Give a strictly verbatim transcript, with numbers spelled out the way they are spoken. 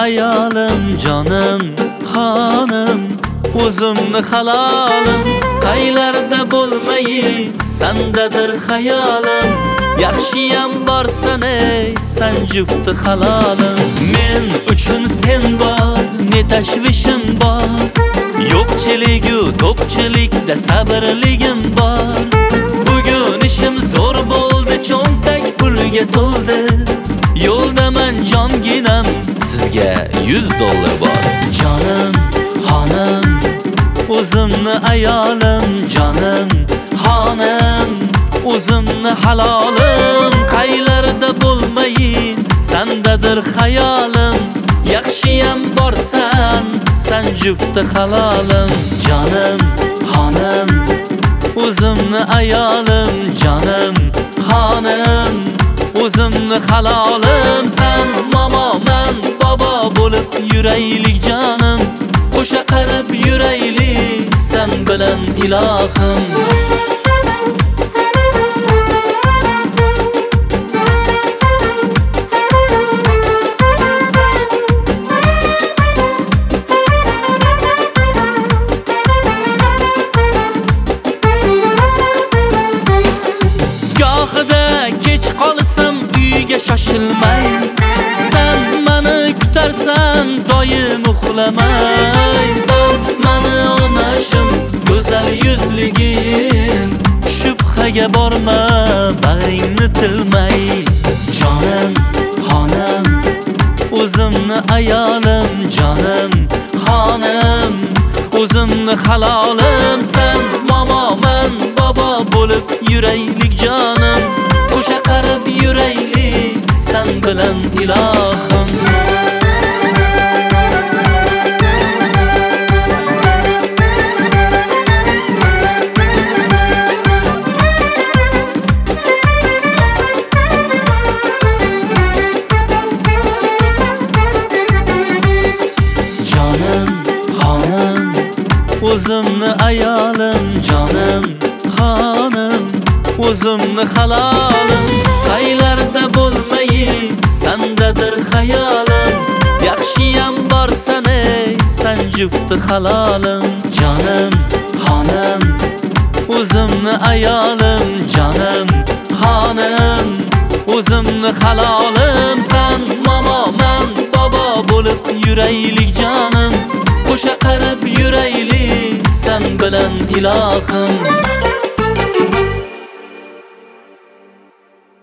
ayolim, jonim, xonim, o'zimni halolim. Qaylarda bo'lmayin, sandadir hayolim. Yaxshiyam borsan ey, san jufti halolim. Men uchun sen bor, ne tashvishim bor. Yo'qchiligu to'qchilikda sabrligim bor. Bugun ishim zo'r bo'ldi, cho'ntak pulga to'ldi. Yo'ldaman jonginam, sizga yuz dollar bor. Jonim, xonim, o'zimni ayolim, jonim, xonim, o'zimni halolim. Qaylarda bo'lmayin, sandadir hayolim. Yaxshiyam borsan, san jufti halolim. Jonim, xonim, o'zimni ayolim, jonim, xonim, o'zimni halolim. San momo, men bobo bo'lib yuraylik jonim. Qo'sha qarab yuraylik sen bilan ilohim. Gohida kech qolsam uyga shoshilmay, sen meni kutarsan doim uxlamay. Sen meni onashim, go'zal yuzligim, shubhaga borma, bag'ringni tilmay. Jonim, xonim, o'zimni ayolim, jonim, xonim, o'zimni halolim. Sen momo, men bobo bo'lib yuraylik jonim. Qo'sha qarab yuraylik sen bilan ilohim. Jonim, xonim, o'zimni ayolim, jonim, xonim, o'zimni halolim. Qaylarda bo'lmayin, sandadir hayolim. Yaxshiyam borsan ey, san jufti halolim. Jonim, xonim, o'zimni ayolim, jonim, xonim, o'zimni halolim. San momo, men bobo bo'lib yuraylik jonim. Qo'sha qarab yuraylik sen bilan ilohim.